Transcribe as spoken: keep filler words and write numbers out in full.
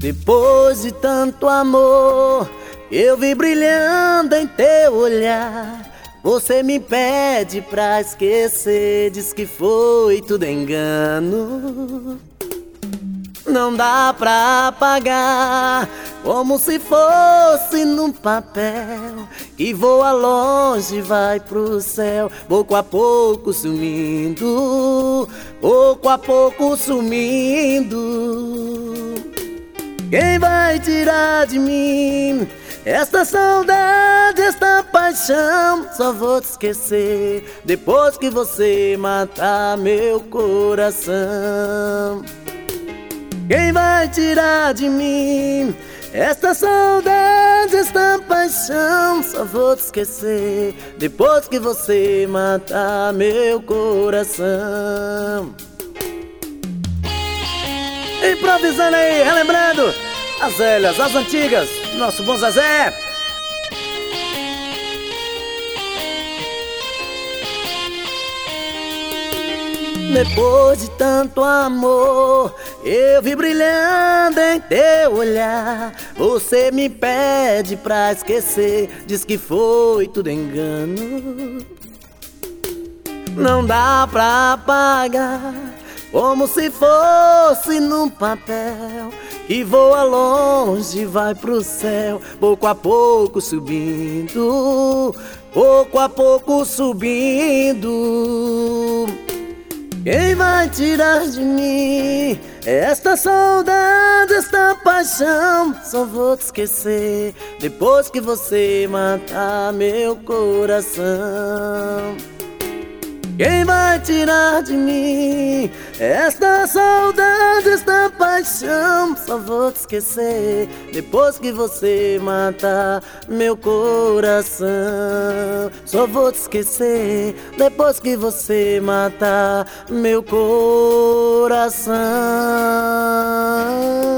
Depois de tanto amor, eu vi brilhando em teu olhar. Você me pede pra esquecer, diz que foi tudo engano. Não dá pra apagar, como se fosse num papel que voa longe, vai pro céu, pouco a pouco sumindo, pouco a pouco sumindo. Quem vai tirar de mim esta saudade, esta paixão? Só vou te esquecer depois que você matar meu coração. Quem vai tirar de mim esta saudade, esta paixão? Só vou te esquecer depois que você matar meu coração. Improvisando aí, relembrando as velhas, as antigas, nosso bom Zezé. Depois de tanto amor, eu vi brilhando em teu olhar. Você me pede pra esquecer, diz que foi tudo engano. Não dá pra apagar, como se fosse num papel que voa longe, vai pro céu, pouco a pouco subindo, pouco a pouco subindo. Quem vai tirar de mim esta saudade, esta paixão? Só vou te esquecer depois que você matar meu coração. Quem vai tirar de mim esta saudade, esta paixão? Só vou te esquecer depois que você matar meu coração. Só vou te esquecer depois que você matar meu coração.